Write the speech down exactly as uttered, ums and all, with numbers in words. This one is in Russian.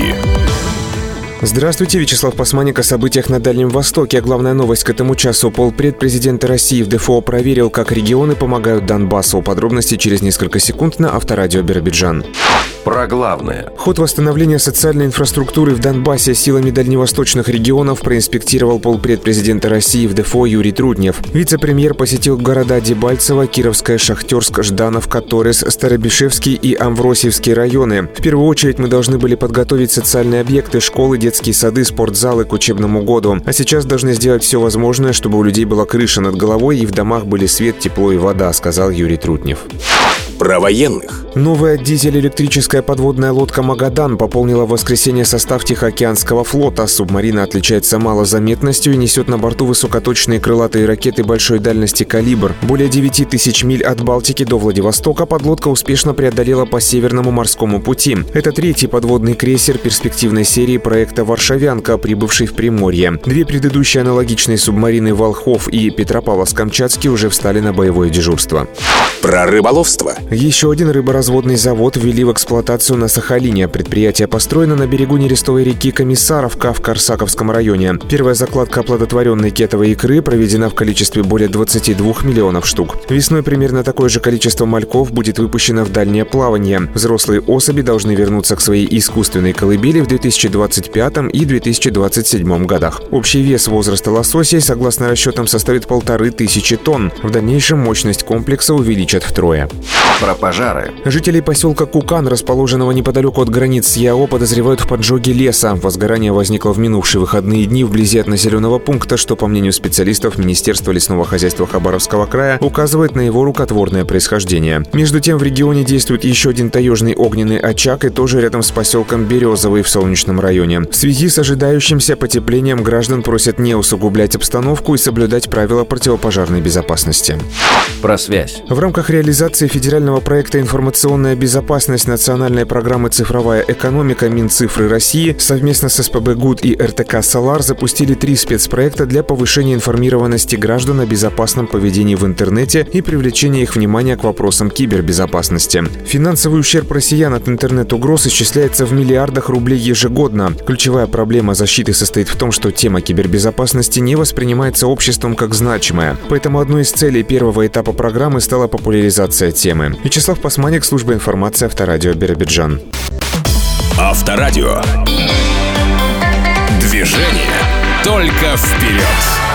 Новости. Здравствуйте, Вячеслав Пасманик о событиях на Дальнем Востоке. Главная новость к этому часу. Полпред президента России в ДФО проверил, как регионы помогают Донбассу. Подробности через несколько секунд на Авторадио Биробиджан. Про главное. Ход восстановления социальной инфраструктуры в Донбассе силами дальневосточных регионов проинспектировал полпред президента России в ДФО Юрий Трутнев. Вице-премьер посетил города Дебальцево, Кировское, Шахтерск, Ждановка, Торез, Старобишевский и Амвросиевский районы. В первую очередь мы должны были подготовить социальные объекты, школы, детские сады, спортзалы к учебному году. А сейчас должны сделать все возможное, чтобы у людей была крыша над головой и в домах были свет, тепло и вода, сказал Юрий Трутнев. Про военных. Новая дизель-электрическая подводная лодка «Магадан» пополнила в воскресенье состав Тихоокеанского флота. Субмарина отличается малозаметностью и несет на борту высокоточные крылатые ракеты большой дальности «Калибр». Более девяти тысяч миль от Балтики до Владивостока подлодка успешно преодолела по Северному морскому пути. Это третий подводный крейсер перспективной серии проекта «Варшавянка», прибывший в Приморье. Две предыдущие аналогичные субмарины «Волхов» и «Петропавловск-Камчатский» уже встали на боевое дежурство. Про рыболовство. Еще один рыборазводный завод ввели в эксплуатацию на Сахалине. Предприятие построено на берегу нерестовой реки Комиссаровка в Корсаковском районе. Первая закладка оплодотворенной кетовой икры проведена в количестве более двадцати двух миллионов штук. Весной примерно такое же количество мальков будет выпущено в дальнее плавание. Взрослые особи должны вернуться к своей искусственной колыбели в две тысячи двадцать пятом и две тысячи двадцать седьмом годах. Общий вес возраста лососей, согласно расчетам, составит полторы тысячи тонн. В дальнейшем мощность комплекса увеличат втрое. Про пожары. Жителей поселка Кукан, расположенного неподалеку от границ с ЯО, подозревают в поджоге леса. Возгорание возникло в минувшие выходные дни вблизи от населенного пункта, что, по мнению специалистов Министерства лесного хозяйства Хабаровского края, указывает на его рукотворное происхождение. Между тем, в регионе действует еще один таежный огненный очаг, и тоже рядом с поселком Березовый в Солнечном районе. В связи с ожидающимся потеплением граждан просят не усугублять обстановку и соблюдать правила противопожарной безопасности. Про связь. В рамках реализации федерального проекта «Информационная безопасность» национальной программы «Цифровая экономика» Минцифры России совместно с СПБ ГУД и РТК «Солар» запустили три спецпроекта для повышения информированности граждан о безопасном поведении в интернете и привлечения их внимания к вопросам кибербезопасности. Финансовый ущерб россиян от интернет-угроз исчисляется в миллиардах рублей ежегодно. Ключевая проблема защиты состоит в том, что тема кибербезопасности не воспринимается обществом как значимая. Поэтому одной из целей первого этапа программы стала популяризация темы. Вячеслав Пасманик, служба информации Авторадио Биробиджан. Авторадио. Движение только вперед.